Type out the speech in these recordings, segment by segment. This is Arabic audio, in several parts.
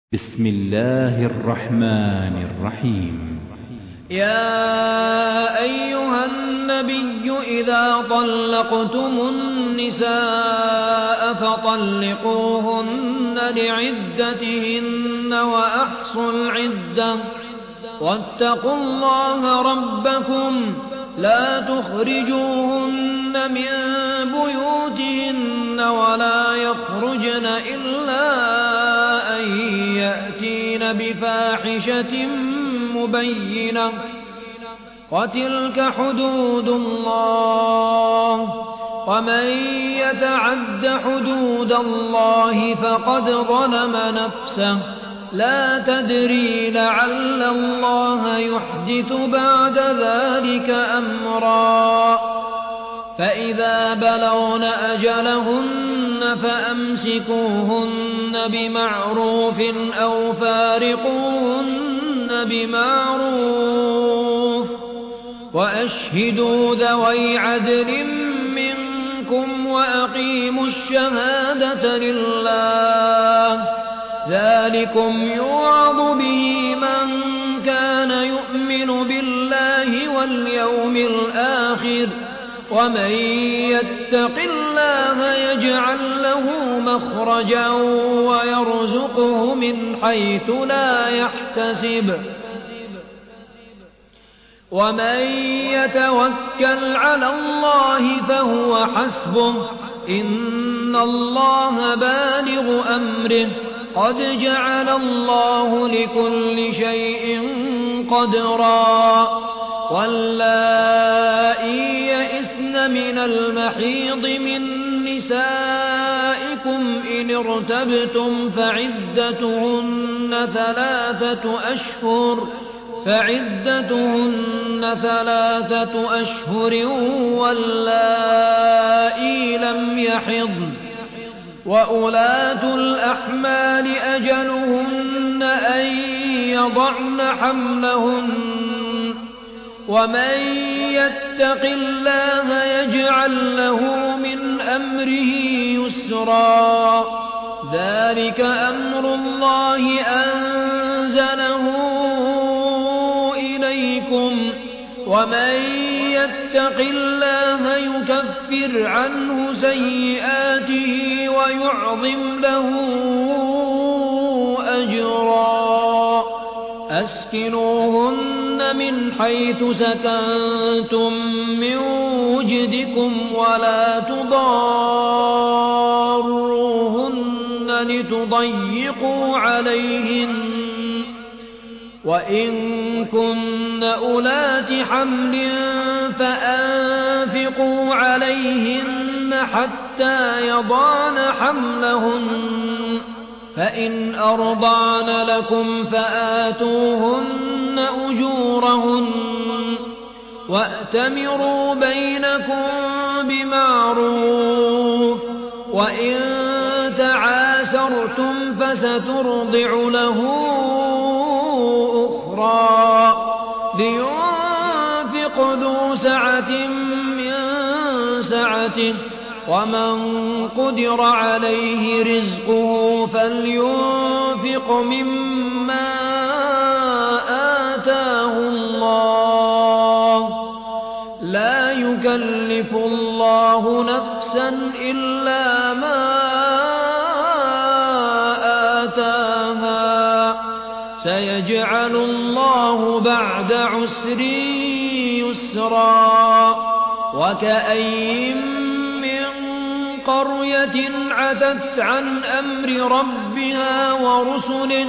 بسم الله الرحمن الرحيم. يا أيها النبي إذا طلقتم النساء فطلقوهن لعدتهن وأحصوا العدة واتقوا الله ربكم لا تخرجوهن من بيوتهن ولا يخرجن إلا أن يأتين بفاحشة مبينة وتلك حدود الله ومن يتعد حدود الله فقد ظلم نفسه لا تدري لعل الله يحدث بعد ذلك أمرا فإذا بلغن أجلهن فأمسكوهن بمعروف أو فارقوهن بمعروف وأشهدوا ذوي عدل منكم وأقيموا الشهادة لله ذلكم يوعظ به من كان يؤمن بالله واليوم الآخر ومن يتق الله يجعل له مخرجا ويرزقه من حيث لا يحتسب ومن يتوكل على الله فهو حسبه إن الله بالغ أمره قد جعل الله لكل شيء قدرا واللائي يئسن من المحيض من نسائكم إن ارتبتم فعدتهن ثلاثة أشهر واللائي لم يحضن وأولاة الأحمال أجلهن أن يضعن حملهن ومن يتق الله يجعل له من أمره يسرا ذلك أمر الله أنزله إليكم ومن يتق الله يكفر عنه سيئاته ويعظم له أجرا أسكنوهن من حيث سكنتم من وجدكم ولا تضاروهن لتضيقوا عليهن وإن كن أولات حمل فأنفقوا عليهن حتى يضعن حملهن فإن أرضعن لكم فآتوهن أجورهن وأتمروا بينكم بمعروف وإن تعاسرتم فسترضع له أخرى لينفق ذو سعة من سعته ومن قدر عليه رزقه فلينفق مما آتاه الله لا يكلف الله نفسا إلا ما آتاها سيجعل الله بعد عسر يسرا وكأين قرية عتت عن أمر ربها ورسله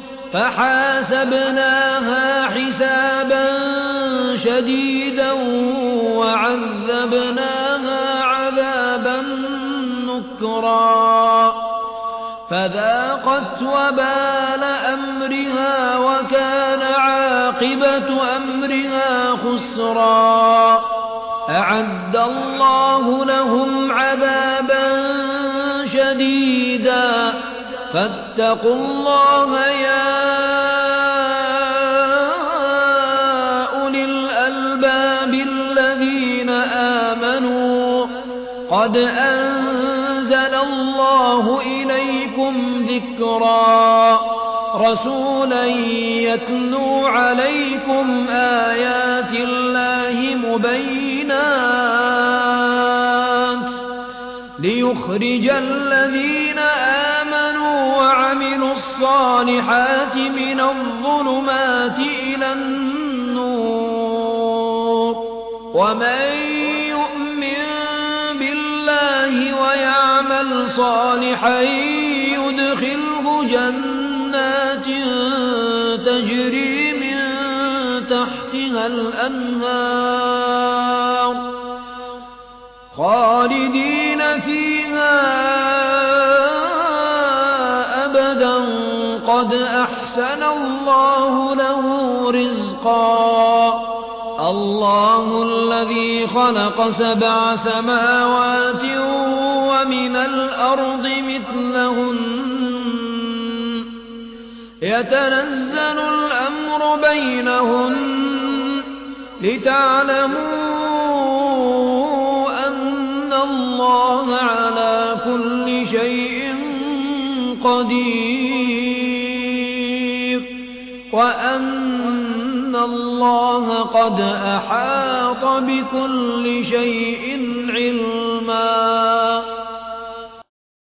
فحاسبناها حسابا شديدا وعذبناها عذابا نكرا فذاقت وبال أمرها وكان عاقبة أمرها خسرا أعد الله لهم عذابا شديدا فاتقوا الله يا أولي الألباب الذين آمنوا قد أنزل الله إليكم ذكرا رسولا يتلو عليكم آيات الله مبينات ليخرج الذين آمنوا وعملوا الصالحات من الظلمات إلى النور ومن يؤمن بالله ويعمل صالحا يدخله جنات تجري من تحتها الأنهار خالدين فيها أبدا قد أحسن الله له رزقا الله الذي خلق 7 سماوات ومن الأرض مثلهن يتنزل الأمر بينهن لتعلموا أن الله على كل شيء قدير وأن الله قد أحاط بكل شيء علما